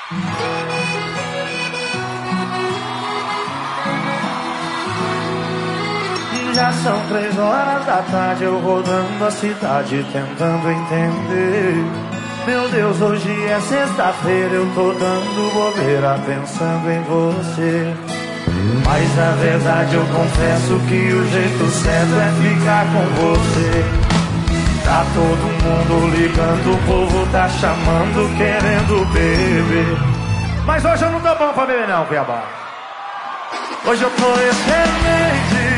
Já são 3 horas da tarde, eu rodando a cidade tentando entender. Meu Deus, hoje é sexta-feira, eu tô dando bobeira pensando em você. Mas a verdade eu confesso que o jeito certo é ficar com você. Tá todo mundo ligando, o povo tá chamando, querendo beber. Mas hoje eu não tô bom pra beber não, Cuiabá. Hoje eu tô excelente.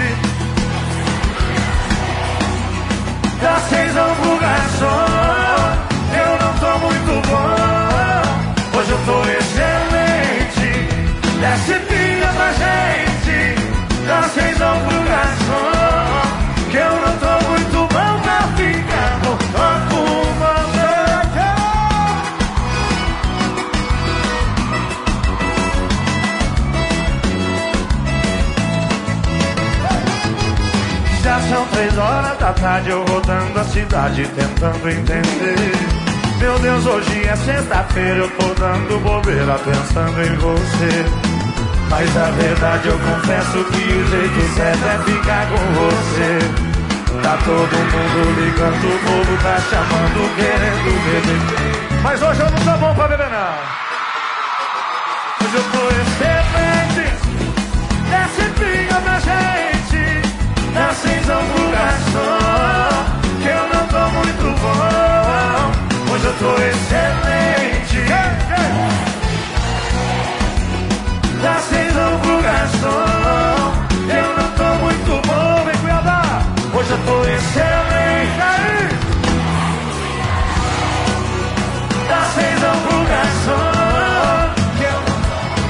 Dá 6 pro garçom, eu não tô muito bom. Hoje eu tô excelente. Desce pinga pra gente. Dá 6 pro garçom, que eu não tô muito bom pra ficar no corpo. Já são 3 horas da tarde, eu rodando a cidade tentando entender. Meu Deus, hoje é sexta-feira, eu tô dando bobeira pensando em você. Mas a verdade eu confesso que o jeito certo é ficar com você. Tá todo mundo ligando, o povo tá chamando, querendo beber. Mas hoje eu não tô bom pra beber não. Hoje eu tô excelente. Desce pinga pra gente. Dá 6 pro garçom, que eu não tô muito bom. Hoje eu tô excelente. Dá 6 pro garçom, eu não tô muito bom. Vem Cuiabá, hoje eu tô excelente. Dá 6 pro garçom, que eu não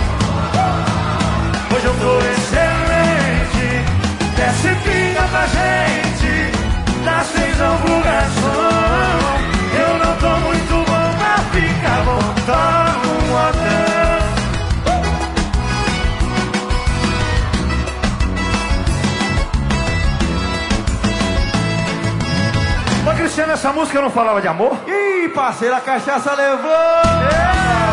tô. Hoje eu tô excelente. Desce pinga pra gente, dá 6 pro garçom. Eu não tô muito bom pra ficar bom, toma um hotel. Ô Cristiano, essa música não falava de amor? Ih, parceiro, a cachaça levou!